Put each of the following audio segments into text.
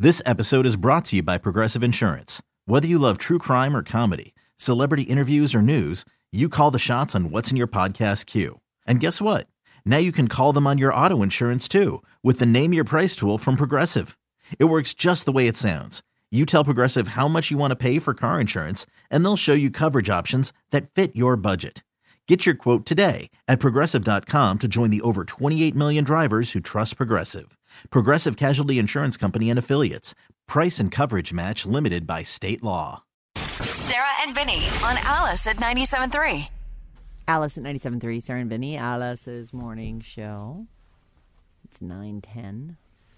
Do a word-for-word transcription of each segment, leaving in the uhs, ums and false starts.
This episode is brought to you by Progressive Insurance. Whether you love true crime or comedy, celebrity interviews or news, you call the shots on what's in your podcast queue. And guess what? Now you can call them on your auto insurance too with the Name Your Price tool from Progressive. It works just the way it sounds. You tell Progressive how much you want to pay for car insurance, and they'll show you coverage options that fit your budget. Get your quote today at Progressive dot com to join the over twenty-eight million drivers who trust Progressive. Progressive Casualty Insurance Company and Affiliates. Price and coverage match limited by state law. Sarah and Vinny on Alice at ninety-seven point three. Alice at ninety-seven point three, Sarah and Vinny, Alice's morning show. It's nine ten.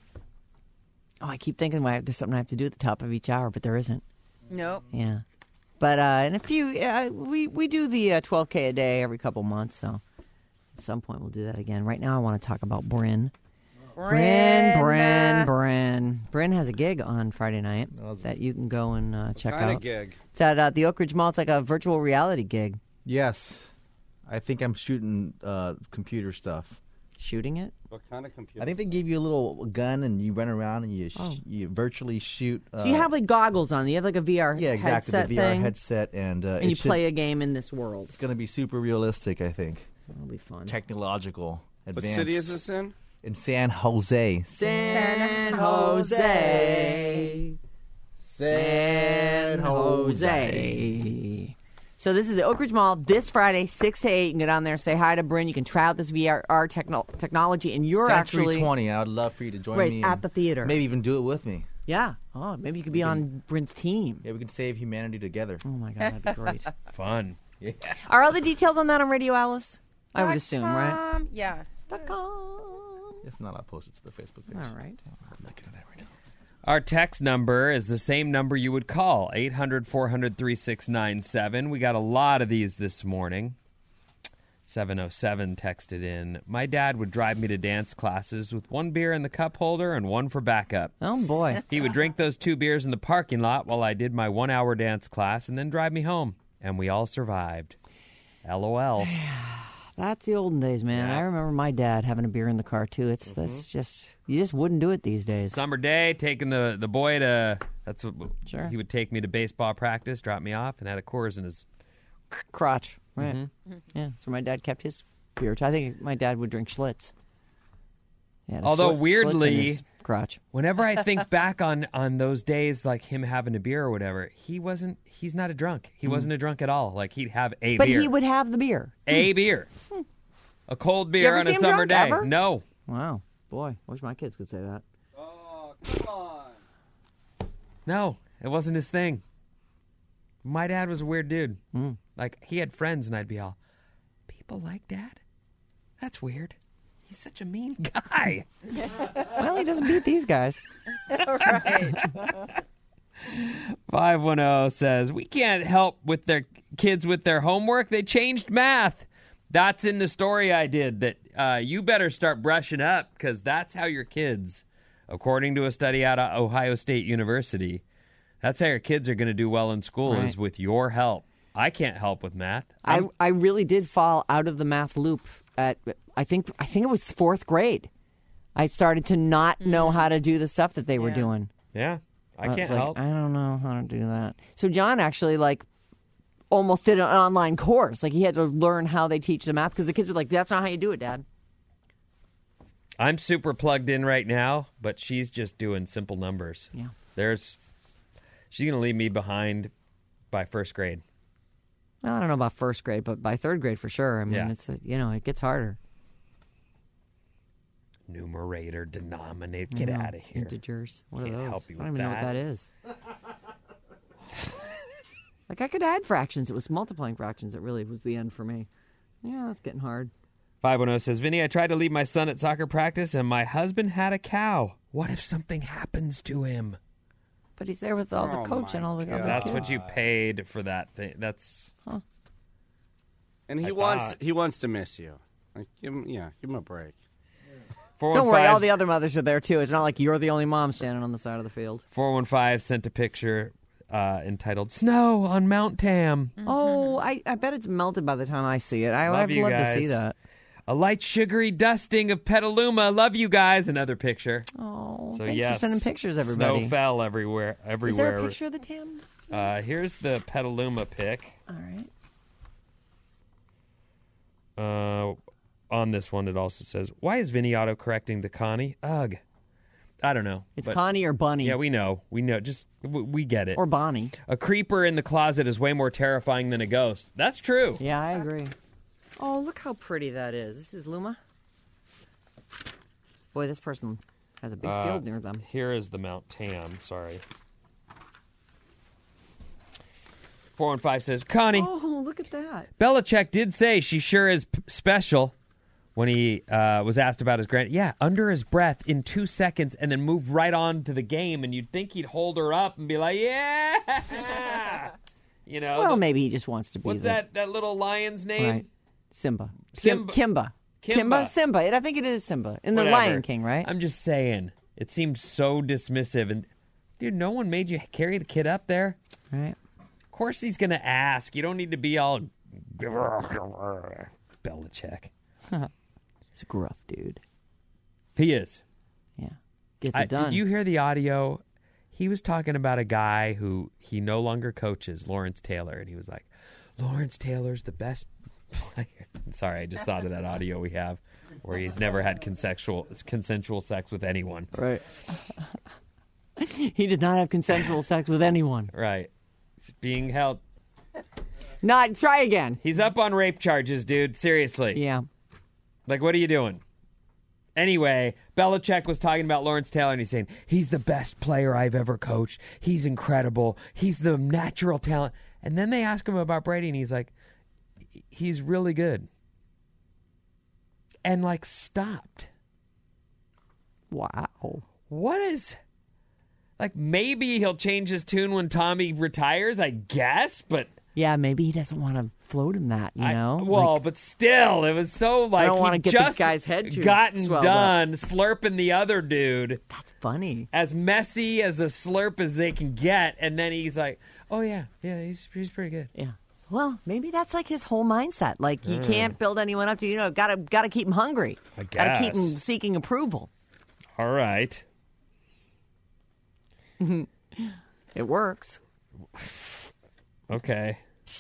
Oh, I keep thinking well, there's something I have to do at the top of each hour, but there isn't. Nope. Yeah. But uh, in a few, uh, we, we do the uh, twelve K a day every couple months, so at some point we'll do that again. Right now I want to talk about Bryn. Bryn, Bryn, Bryn. Bryn has a gig on Friday night that you can go and uh, check What kind out. of gig? It's at uh, the Oak Ridge Mall. It's like a virtual reality gig. Yes. I think I'm shooting uh, computer stuff. Shooting it? What kind of computer? I think they give you a little gun and you run around and you sh- Oh. you virtually shoot. Uh, So you have like goggles on. You have like a V R yeah, exactly headset the V R thing, headset, and uh, and it you should- play a game in this world. It's going to be super realistic, I think. That'll be fun. Technological, What advanced. city is this in? In San Jose. San Jose. San Jose. So this is the Oak Ridge Mall this Friday, six to eight. You can go down there, say hi to Bryn. You can try out this V R techno- technology, and you're Century actually twenty. I would love for you to join right me. at and the theater. Maybe even do it with me. Yeah. Oh, maybe you could be on Bryn's team. Yeah, we can save humanity together. Oh my God, that'd be great. Fun. Yeah. Are all the details on that on Radio Alice? I would assume, right? Um, yeah. Dot com. If not, I'll post it to the Facebook page. All right. I'm looking at that right now. Our text number is the same number you would call, eight hundred, four hundred, thirty-six ninety-seven. We got a lot of these this morning. seven oh seven texted in, my dad would drive me to dance classes with one beer in the cup holder and one for backup. Oh boy. He would drink those two beers in the parking lot while I did my one-hour dance class and then drive me home. And we all survived. LOL. That's the olden days, man. Yeah. I remember my dad having a beer in the car too. It's Mm-hmm. that's just you just wouldn't do it these days. Summer day, taking the, the boy to, that's what, Sure. he would take me to baseball practice, drop me off, and had a Coors in his, Crotch, right? Mm-hmm. Yeah, so my dad kept his beer. I think my dad would drink Schlitz. Yeah, Although weirdly- crotch. whenever I think back on, on those days, like him having a beer or whatever, he wasn't, he's not a drunk. He wasn't a drunk at all. Like he'd have a But beer. he would have the beer. A beer. A cold you beer ever on see a him summer drunk, day. ever? No. Wow, boy, wish my kids could say that. Oh, come on. No, it wasn't his thing. My dad was a weird dude. Mm. Like, he had friends, and I'd be all, people like Dad? That's weird. He's such a mean guy. Well, he doesn't beat these guys. Right. five one zero says, we can't help with their kids with their homework. They changed math. That's in the story I did, that uh, you better start brushing up because that's how your kids, according to a study out of Ohio State University, that's how your kids are going to do well in school Right. is with your help. I can't help with math. I, I'm- I really did fall out of the math loop at I think I think it was fourth grade. I started to not know how to do the stuff that they were Yeah. doing. yeah, I was can't like, help. I don't know how to do that. So John actually like almost did an online course. Like he had to learn how they teach the math because the kids were like, "That's not how you do it, Dad." I'm super plugged in right now, but she's just doing simple numbers. Yeah. There's, she's going to leave me behind by first grade. Well, I don't know about first grade, but by third grade for sure. I mean, Yeah. it's you know it gets harder. Numerator, denominator, get You know, out of here. Integers. What Can't are those? help you I don't with even know what that. that is. Like I could add fractions. It was multiplying fractions that really was the end for me. Yeah, that's getting hard. five one zero says, Vinny, I tried to leave my son at soccer practice and my husband had a cow. What if something happens to him? But he's there with all the Oh, coach my and all the God. other That's kids. what you paid for that thing. That's And he I wants thought. he wants to miss you. Like, give him, yeah, give him a break. Don't worry, all the other mothers are there too. It's not like you're the only mom standing on the side of the field. four one five sent a picture uh, entitled Snow on Mount Tam. Oh, I, I bet it's melted by the time I see it. I, Love I'd you love guys. to see that. A light sugary dusting of Petaluma. Love you guys. Another picture. Oh, So thanks yes, for sending pictures, everybody. Snow fell everywhere. Everywhere. Is there a picture of the Tam? Uh, here's the Petaluma pic. All right. Uh, on this one, it also says, "Why is Vinny auto-correcting to Connie?" Ugh. I don't know. It's but- Connie or Bunny. Yeah, we know. We know. Just, we, we get it. Or Bonnie. A creeper in the closet is way more terrifying than a ghost. That's true. Yeah, I agree. Oh, look how pretty that is. This is Luma. Boy, this person has a big Uh, field near them. Here is the Mount Tam. Sorry. four one five says, Connie, Oh, look at that. Belichick did say she sure is p- special when he uh, was asked about his grand. Yeah, under his breath in two seconds and then moved right on to the game. And you'd think he'd hold her up and be like, yeah. You know. Well, the- maybe he just wants to be What's the, that, that little lion's name? Right. Simba. Kim- Simba. Kimba. Kimba. Simba. I think it is Simba. In the Whatever. Lion King, right? I'm just saying. It seems so dismissive. And, dude, no one made you carry the kid up there. Right. Of course he's going to ask. You don't need to be all Belichick. He's a gruff dude. He is. Yeah. Gets it I, done. did you hear the audio? He was talking about a guy who he no longer coaches, Lawrence Taylor. And he was like, Lawrence Taylor's the best player. Sorry, I just thought of that audio we have where he's never had consensual, consensual sex with anyone. Right. He did not have consensual sex with anyone. Right. He's being held. Not. Try again. He's up on rape charges, dude. Seriously. Yeah. Like, what are you doing? Anyway, Belichick was talking about Lawrence Taylor, and he's saying, he's the best player I've ever coached. He's incredible. He's the natural talent. And then they ask him about Brady, and he's like, he's really good. And, like, stopped. Wow. What is... Like, maybe he'll change his tune when Tommy retires, I guess, but... Yeah, maybe he doesn't want to float him that, you I- know? well, Like, but still, it was so like don't he wanna get the just guy's head too gotten swelled done slurping the other dude, that's funny. as messy as a slurp as they can get, and then he's like, "Oh yeah, yeah, he's he's pretty good." Yeah. Well, maybe that's like his whole mindset. Like, he can't build anyone up to, you know, gotta, gotta keep him hungry. I Gotta keep him guess. seeking approval. All right, It works. okay.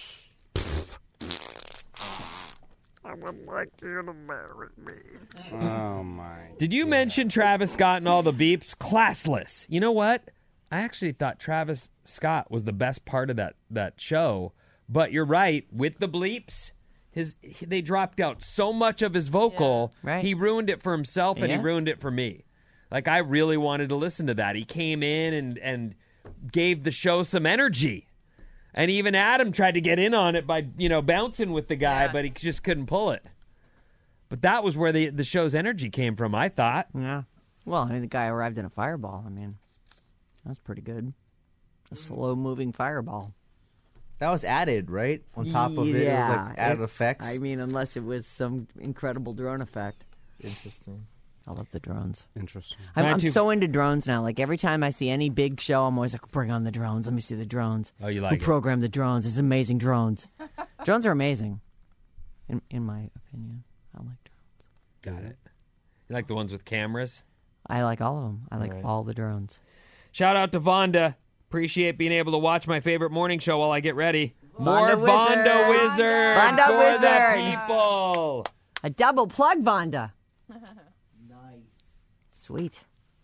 Oh my. Did you mention Travis Scott and all the beeps? Classless. You know what? I actually thought Travis Scott was the best part of that that show, but you're right. With the bleeps, his he- they dropped out so much of his vocal. Yeah. Right. He ruined it for himself, and Yeah. he ruined it for me. Like, I really wanted to listen to that. He came in and and gave the show some energy. And even Adam tried to get in on it by, you know, bouncing with the guy, Yeah. but he just couldn't pull it. But that was where the the show's energy came from, I thought. Yeah. Well, I mean, the guy arrived in a fireball. I mean, that's pretty good. A slow-moving fireball. That was added, right? On top of it, it was like added it- effects. I mean, unless it was some incredible drone effect. Interesting. I love the drones. Interesting. I'm, I'm Mine too. so into drones now. Like, every time I see any big show, I'm always like, bring on the drones. Let me see the drones. Oh, you Who like it? programmed the drones? It's amazing drones. Drones are amazing, in in my opinion. I like drones. Got it. You like the ones with cameras? I like all of them. I like All right. all the drones. Shout out to Vonda. Appreciate being able to watch my favorite morning show while I get ready. More Vonda Wizard. Vonda Wizard Vonda for Wizard. the people. A double plug, Vonda. Nice. Sweet.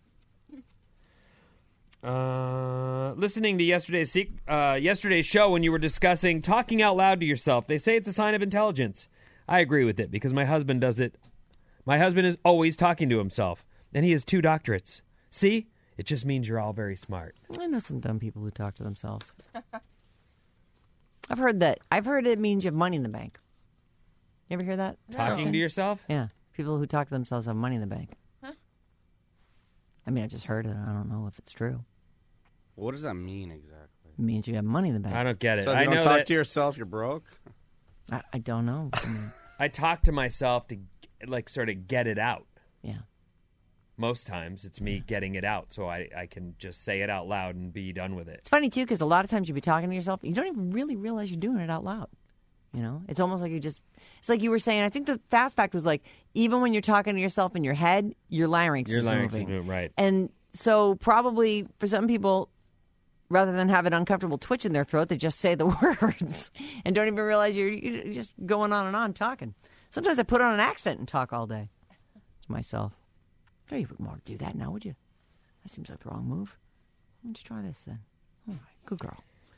Uh, listening to yesterday's sec- uh, yesterday's show when you were discussing talking out loud to yourself, they say it's a sign of intelligence. I agree with it because my husband does it. My husband is always talking to himself, and he has two doctorates. See? It just means you're all very smart. I know some dumb people who talk to themselves. I've heard that. I've heard it means you have money in the bank. You ever hear that? Talking to yourself? Yeah. People who talk to themselves have money in the bank. I mean, I just heard it. I don't know if it's true. What does that mean exactly? It means you have money in the bank. I don't get it. So if I you don't know talk that to yourself, you're broke? I, I don't know. I mean, I talk to myself to like sort of get it out. yeah. Most times it's me getting it out so I, I can just say it out loud and be done with it. It's funny, too, because a lot of times you be talking to yourself, you don't even really realize you're doing it out loud. You know, it's almost like you just, it's like you were saying, I think the fast fact was like, even when you're talking to yourself in your head, your larynx Your is larynx moving. is moving, right. And so probably for some people, rather than have an uncomfortable twitch in their throat, they just say the words and don't even realize you're, you're just going on and on talking. Sometimes I put on an accent and talk all day to myself. Oh, you wouldn't want to do that now, would you? That seems like the wrong move. Why don't you try this then? All right, good girl.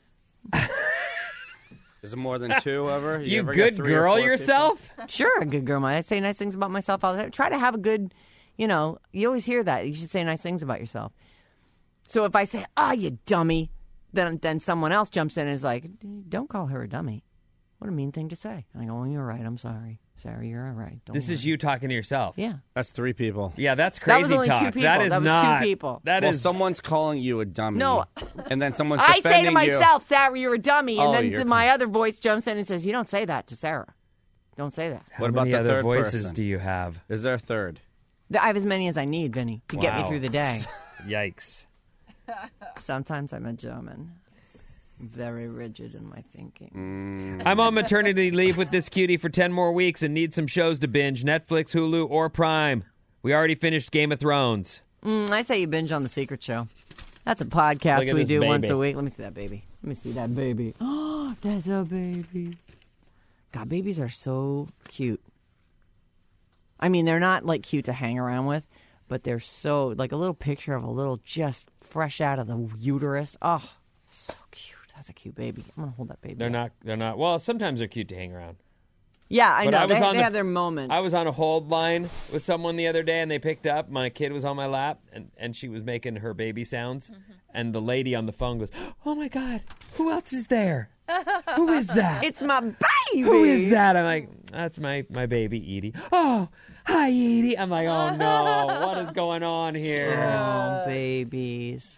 Is it more than two ever? You, ever good get three or girl four yourself? Sure, a good girl. I say nice things about myself all the time. Try to have a good, you know, you always hear that. You should say nice things about yourself. So if I say, oh, you dummy, then then someone else jumps in and is like, don't call her a dummy. What a mean thing to say. And I go, oh, you're right. I'm sorry. Sarah, you're all right. Don't This worry. is you talking to yourself. Yeah. That's three people. Yeah, that's crazy That was only talk. two people. That is That was two not. people. That Well, is- someone's calling you a dummy. No. And then someone's I defending say to you. myself, Sarah, you're a dummy. And Oh, then you're th- my fine. other voice jumps in and says, you don't say that to Sarah. Don't say that. How What about many the other third voices person? do you have? Is there a third? I have as many as I need, Vinny, to get me Wow. through the day. Yikes. Sometimes I'm a German. Very rigid in my thinking. I'm on maternity leave with this cutie for ten more weeks and need some shows to binge. Netflix, Hulu, or Prime. We already finished Game of Thrones. Mm, I say you binge on The Secret Show. That's a Look podcast at we this do baby. once a week. Let me see that baby. Let me see that baby. Oh, there's a baby. God, babies are so cute. I mean, they're not like cute to hang around with, but they're so, like a little picture of a little just fresh out of the uterus. Oh, so cute. That's a cute baby. I'm going to hold that baby. They're up. not. They're not. Well, sometimes they're cute to hang around. Yeah, I But know. I was they on they the- have their moments. I was on a hold line with someone the other day, and they picked up. My kid was on my lap, and, and she was making her baby sounds. And the lady on the phone goes, "Oh my God, who else is there? Who is that? It's my baby. Who is that?" I'm like, "That's my my baby, Edie." "Oh, hi, Edie." I'm like, "Oh no, what is going on here?" Oh, babies.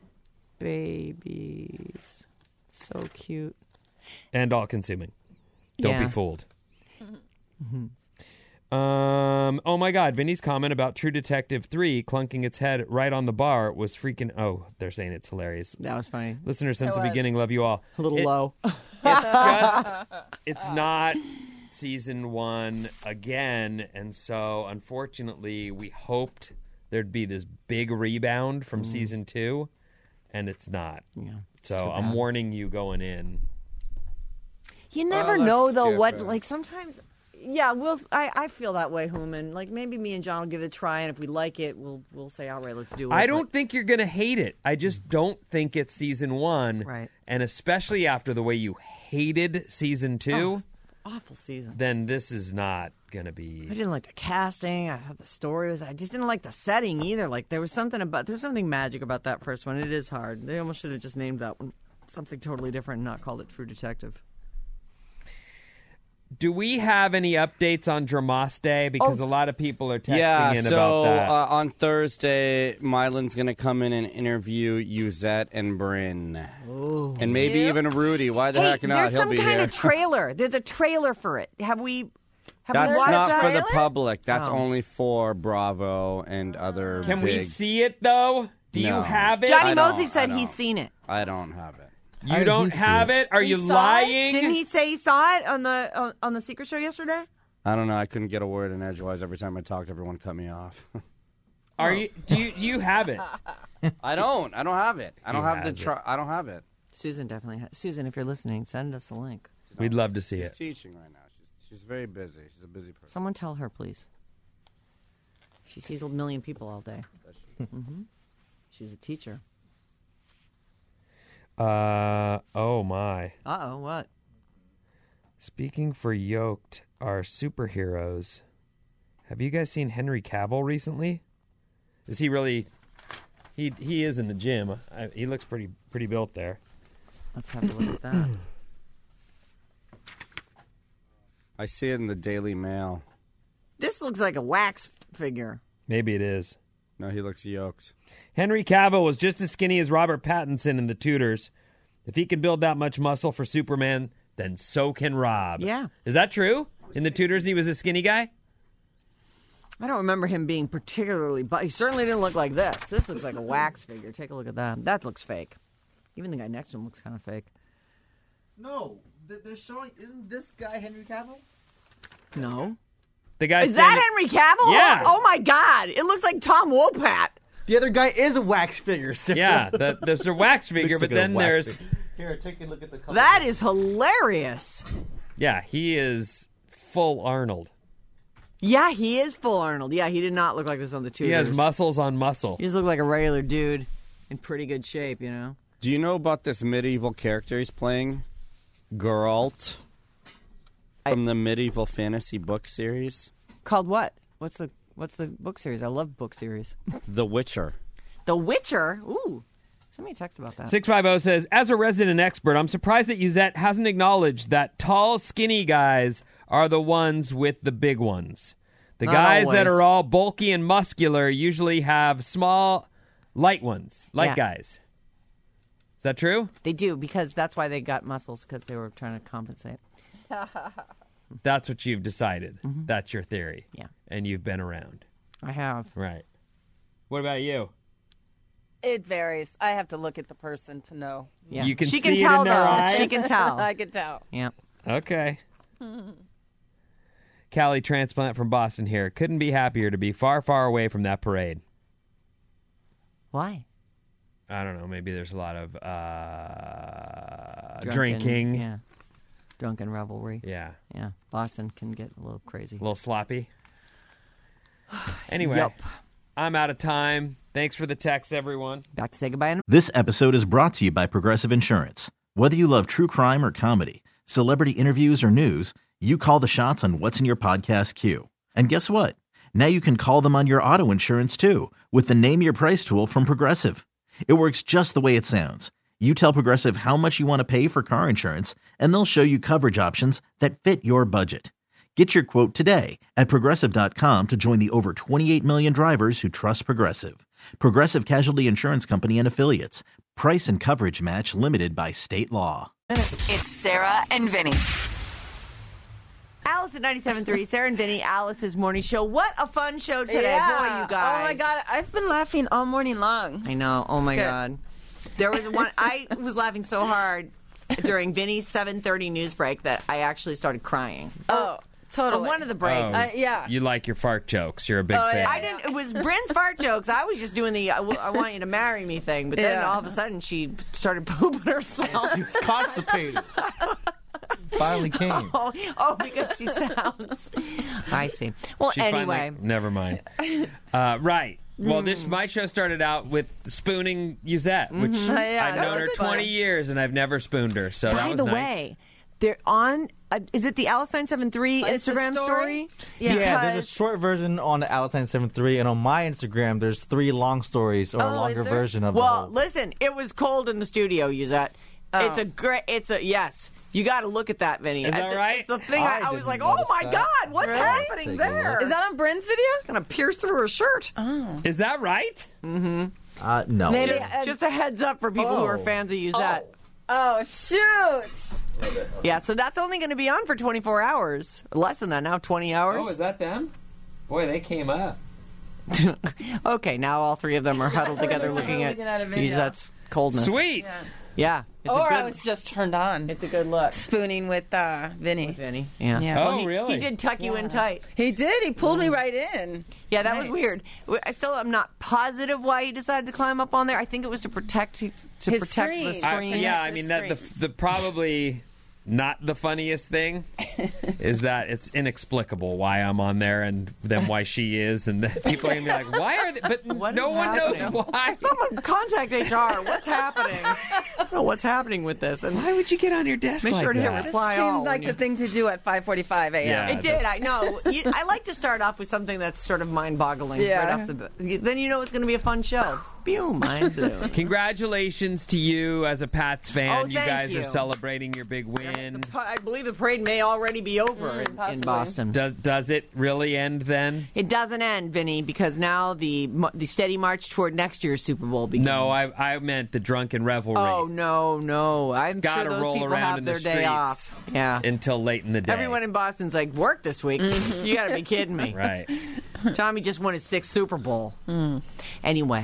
Babies. So cute. And all consuming. Don't Yeah. be fooled. Um. Oh my God, Vinny's comment about True Detective three clunking its head right on the bar was freaking. Oh, they're saying it's hilarious. That was funny. Listeners, since It the was. beginning, love you all. A little It- low. It's just, it's not season one again, and so unfortunately, we hoped there'd be this big rebound from season two, and it's not. Yeah. it's So too I'm bad. warning you going in. You never that's know though what stupid. like sometimes yeah, we'll I, I feel that way, Hooman. Like maybe me and John will give it a try and if we like it we'll we'll say, all right, let's do it. I But- don't think you're going to hate it. I just don't think it's season one. Right. And especially after the way you hated season two, awful season. then this is not going to I be. didn't like the casting. I thought the story was I just didn't like the setting either. Like there was something about there was something magic about that first one. It is hard. They almost should have just named that one something totally different and not called it True Detective. Do we have any updates on Dramaste? Because Oh. a lot of people are texting Yeah, in so about that. uh, on Thursday, Mylan's going to come in and interview Yuzette and Bryn. And maybe Cute. even Rudy. Why the Hey, heck not? there's He'll some be kind here. of trailer. There's a trailer for it. Have we have That's we watched not that? for the trailer? public. That's Oh. only for Bravo and other Can big... we see it, though? Do No. you have it? Johnny I don't, Mosey said I he's don't. seen it. I don't have it. You don't have it? Are He you saw it? lying? Didn't he say he saw it on the on, on the Secret Show yesterday? I don't know. I couldn't get a word in edgewise. Every time I talked, everyone cut me off. Are you? Do you? You have it? I don't. I don't have it. I don't He have the. has it. Tr- I don't have it. Susan definitely has. Susan, if you're listening, send us a link. We'd love to see She's it. teaching right now. She's she's very busy. She's a busy person. Someone tell her, please. She sees a million people all day. hmm She's a teacher. Uh oh my. Uh oh, what? Speaking for yoked are superheroes. Have you guys seen Henry Cavill recently? Is he really? He he is in the gym. I, he looks pretty pretty built there. Let's have a look at that. I see it in the Daily Mail. This looks like a wax figure. Maybe it is. No, he looks yoked. Henry Cavill was just as skinny as Robert Pattinson in The Tudors. If he can build that much muscle for Superman, then so can Rob. Yeah. Is that true? In The Tudors, he was a skinny guy? I don't remember him being particularly, but he certainly didn't look like this. This looks like a wax figure. Take a look at that. That looks fake. Even the guy next to him looks kind of fake. No, they're showing. Isn't this guy Henry Cavill? No. The guy Is that Henry Cavill? Yeah. Oh, oh my God! It looks like Tom Wopat. The other guy is a wax figure. Sarah. Yeah, the, there's a wax figure, Looks but like a then wax there's figure. Here, take a look at the color. That is hilarious. yeah, he is full Arnold. Yeah, he is full Arnold. Yeah, he did not look like this on the He Tudors. has muscles on muscle. He just looked like a regular dude in pretty good shape, you know. Do you know about this medieval character he's playing? Geralt. From the medieval fantasy book series. Called what? What's the What's the book series? I love book series. The Witcher. The Witcher. Ooh, send me a text about that. six five zero says, as a resident expert, I'm surprised that Uzette hasn't acknowledged that tall, skinny guys are the ones with the big ones. The Not guys that always. are all bulky and muscular usually have small, light ones, light Yeah. guys. Is that true? They do, because that's why they got muscles, because they were trying to compensate. That's what you've decided. That's your theory. Yeah. And you've been around. I have. Right. What about you? It varies. I have to look at the person to know. Yeah. You can she see can it tell, in their though. eyes? She can tell. I can tell. Yeah. Okay. Callie transplant from Boston here. Couldn't be happier to be far, far away from that parade. Why? I don't know. Maybe there's a lot of uh, Drunken- drinking. Yeah. Drunken revelry. Yeah. Yeah. Boston can get a little crazy. A little sloppy. Anyway, Yup. I'm out of time. Thanks for the text, everyone. Back to say goodbye. In- This episode is brought to you by Progressive Insurance. Whether you love true crime or comedy, celebrity interviews or news, you call the shots on what's in your podcast queue. And guess what? Now you can call them on your auto insurance too with the Name Your Price tool from Progressive. It works just the way it sounds. You tell Progressive how much you want to pay for car insurance, and they'll show you coverage options that fit your budget. Get your quote today at Progressive dot com to join the over twenty-eight million drivers who trust Progressive. Progressive Casualty Insurance Company and Affiliates. Price and coverage match limited by state law. It's Sarah and Vinny. Alice at ninety-seven point three, Sarah and Vinny, Alice's morning show. What a fun show today. Boy, you guys. Oh, my God. I've been laughing all morning long. I know. Oh, my good. God. There was one, I was laughing so hard during Vinny's seven thirty news break that I actually started crying. Oh, totally. On one of the breaks. Oh, Uh, yeah. You like your fart jokes. You're a big Oh, fan. yeah. I didn't. It was Bryn's fart jokes. I was just doing the "I, w- I want you to marry me" thing, but then Yeah. all of a sudden she started pooping herself. She's constipated. Finally came. oh, oh, because she sounds. I see. Well, She anyway, finally, never mind. Uh, right. Well, this my show started out with spooning Uzette, which Uh, yeah, I've that known her was fun. twenty years and I've never spooned her. So that by was the nice. way, they're on. Uh, is it the Alice nine seven three It's a Instagram story? Yeah, Yeah, there's a because- short version on the Alice nine seven three, and on my Instagram, there's three long stories or Oh, a is longer there? version of Well, the whole. listen, it was cold in the studio, Uzette. Oh. It's a great. It's a yes. You got to look at that, Vinny. Is that I- right? It's the thing. I, I I was didn't like, oh notice my that. God, what's Really? happening Take a there? look. Is that on Bryn's video? Gonna pierce through her shirt. Is that right? Uh, no. Maybe- Just, uh, just a heads up for people who are Oh. fans of Uzette. Oh, shoot. Yeah, so that's only going to be on for twenty-four hours. Less than that now, twenty hours. Oh, that them? Boy, they came up. Okay, now all three of them are huddled together looking at Looking at a video. Uzette's coldness. Sweet. Yeah, it's Or a good. I was just turned on. It's a good look, Spooning with uh, Vinny. Vinny. Yeah. Yeah. Well, Oh, he, really? He did tuck you in tight. He did. He pulled me right in. Yeah, that was Nice. weird. I still am not positive why he decided to climb up on there. I think it was to protect to His protect the screen. I- screen. yeah, I The mean that the screen. the probably not the funniest thing is that it's inexplicable why I'm on there and then why she is, and then people are gonna be like, why are they? But What no is one happening? knows why. Someone contact H R. What's happening? I don't know what's happening with this. And Why would you get on your desk Make like sure to hit that? Just reply seemed all like when the you- thing to do at five forty-five a.m. Yeah. It did. I know. You, I like to start off with something that's sort of mind-boggling Yeah. right off the bat. Then you know it's going to be a fun show. Pew, mind blown. Congratulations to you as a Pats fan. Oh, you thank guys you. are celebrating your big win. The pa- I believe the parade may already be over in, in possibly. Boston. Does, does it really end then? It doesn't end, Vinny, because now the m- the steady march toward next year's Super Bowl begins. No, I I meant the drunken revelry Oh no, no! I'm gotta sure those roll people around have in the their day streets. off. Yeah. until late in the day. Everyone in Boston's like, work this week. Mm-hmm. You got to be kidding me. right. Tommy just won his sixth Super Bowl. Anyway,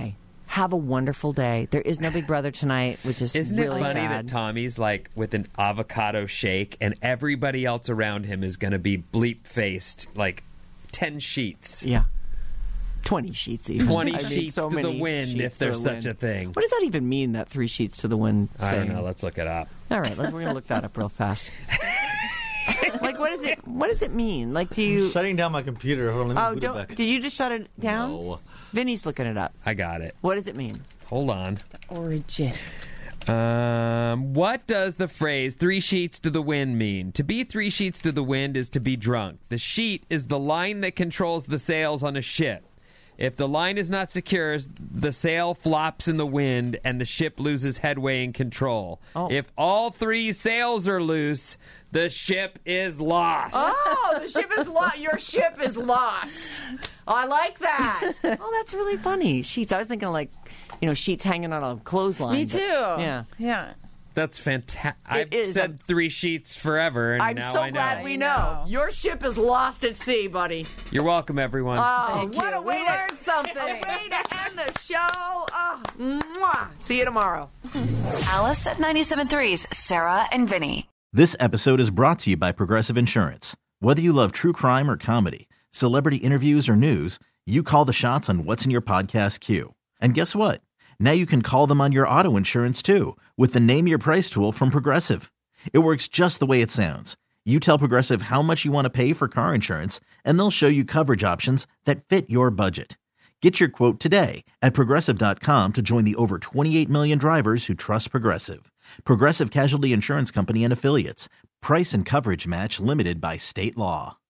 Have a wonderful day. There is no Big Brother tonight, which is Isn't really it funny sad. that Tommy's like with an avocado shake and everybody else around him is going to be bleep faced like ten sheets. Yeah. twenty sheets even. twenty I mean, sheets so to the many wind sheets if to there's the such wind. a thing. What does that even mean, that three sheets to the wind I don't saying? know. Let's look it up. All right, let's, we're going to look that up real fast. Like, what does it what does it mean? Like, do you... Shutting down my computer. Hold on, let me Oh, boot it don't... back. Did you just shut it down? No. Vinny's looking it up. I got it. What does it mean? Hold on. Origin. Um, what does the phrase three sheets to the wind mean? To be three sheets to the wind is to be drunk. The sheet is the line that controls the sails on a ship. If the line is not secure, the sail flops in the wind and the ship loses headway and control. Oh. If all three sails are loose, the ship is lost. Oh, the ship is lost. Your ship is lost. Oh, I like that. Oh, that's really funny. Sheets. I was thinking like, you know, sheets hanging on a clothesline. Me but- too. Yeah. Yeah. That's fantastic. I've is said a- three sheets forever, and I'm now so I know. glad we I know. know. Your ship is lost at sea, buddy. You're welcome, everyone. Oh, Thank what you. a way We to learned something. A way to end the show. Oh, mwah. See you tomorrow. Alice at ninety-seven point three's Sarah and Vinny. This episode is brought to you by Progressive Insurance. Whether you love true crime or comedy, celebrity interviews or news, you call the shots on what's in your podcast queue. And guess what? Now you can call them on your auto insurance too with the Name Your Price tool from Progressive. It works just the way it sounds. You tell Progressive how much you want to pay for car insurance, and they'll show you coverage options that fit your budget. Get your quote today at Progressive dot com to join the over twenty-eight million drivers who trust Progressive. Progressive Casualty Insurance Company and Affiliates. Price and coverage match limited by state law.